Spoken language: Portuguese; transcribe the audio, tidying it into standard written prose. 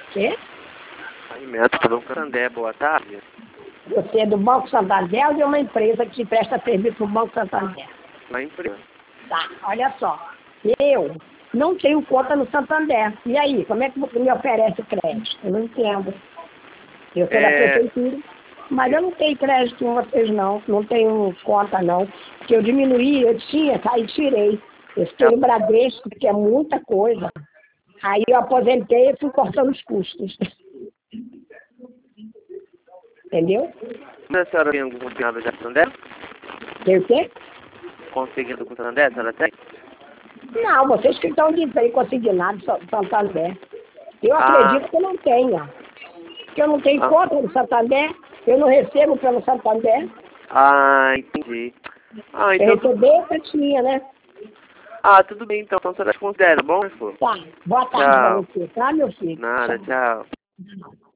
Quê? Aí, Neto, do Banco Santander, boa tarde. Você é do Banco Santander ou de uma empresa que te presta serviço no Banco Santander? Na empresa. Tá, olha só. Eu não tenho conta no Santander. E aí, como é que você me oferece crédito? Eu não entendo. Eu sou da prefeitura, mas eu não tenho crédito com vocês não. Não tenho conta não. Porque eu diminuí, eu tinha, aí tirei. Eu fiquei no Bradesco, que é muita coisa. Aí eu aposentei e fui cortando os custos. Entendeu? A senhora tem algum consignado já com o Santander? Tem o quê? Conseguindo com o Santander, a senhora tem? Não, vocês que estão dizendo aí consignado Santander. Eu acredito que eu não tenha. Porque eu não tenho conta no Santander, eu não recebo pelo Santander. Ah, entendi. Ah, então... Eu receber, eu tinha, né? Ah, tudo bem então, então a senhora considera, bom, né, Tá, boa tarde pra você, tá, meu filho? Nada, tchau.